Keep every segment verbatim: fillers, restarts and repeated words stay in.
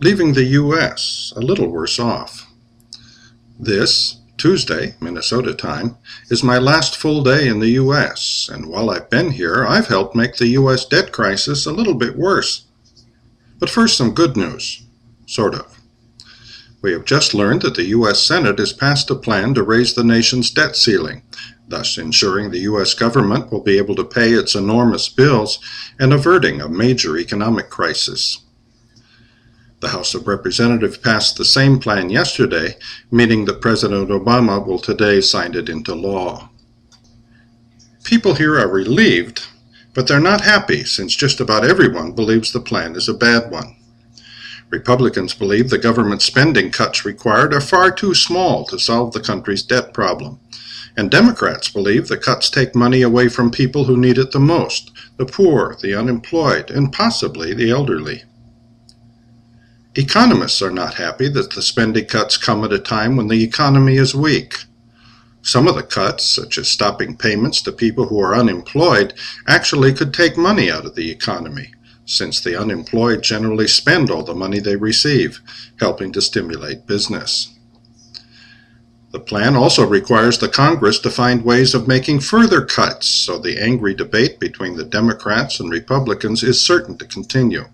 leaving the U S a little worse off. This, Tuesday, Minnesota time, is my last full day in the U S, and while I've been here, I've helped make the U S debt crisis a little bit worse. But first, some good news. Sort of. We have just learned that the U S Senate has passed a plan to raise the nation's debt ceiling, thus ensuring the U S government will be able to pay its enormous bills and averting a major economic crisis. The House of Representatives passed the same plan yesterday, meaning that President Obama will today sign it into law. People here are relieved, but they're not happy since just about everyone believes the plan is a bad one. Republicans believe the government spending cuts required are far too small to solve the country's debt problem, and Democrats believe the cuts take money away from people who need it the most, the poor, the unemployed, and possibly the elderly. Economists are not happy that the spending cuts come at a time when the economy is weak. Some of the cuts, such as stopping payments to people who are unemployed, actually could take money out of the economy, since the unemployed generally spend all the money they receive, helping to stimulate business. The plan also requires the Congress to find ways of making further cuts, so the angry debate between the Democrats and Republicans is certain to continue.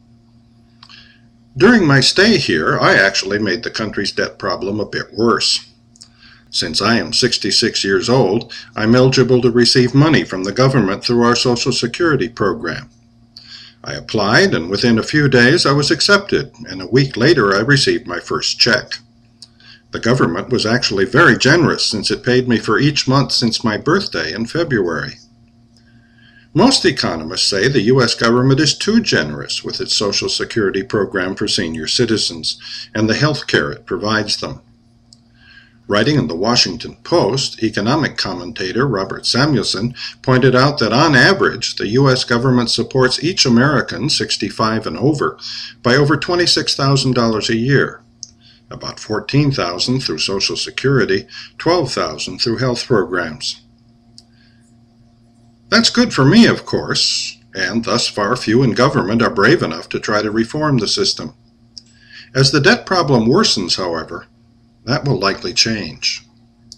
During my stay here, I actually made the country's debt problem a bit worse. Since I am sixty-six years old, I'm eligible to receive money from the government through our Social Security program. I applied, and within a few days I was accepted, and a week later I received my first check. The government was actually very generous since it paid me for each month since my birthday in February. Most economists say the U S government is too generous with its Social Security program for senior citizens and the health care it provides them. Writing in the Washington Post, economic commentator Robert Samuelson pointed out that on average, the U S government supports each American sixty-five and over by over twenty-six thousand dollars a year, about fourteen thousand dollars through Social Security, twelve thousand dollars through health programs. That's good for me, of course, and thus far few in government are brave enough to try to reform the system. As the debt problem worsens, however, that will likely change.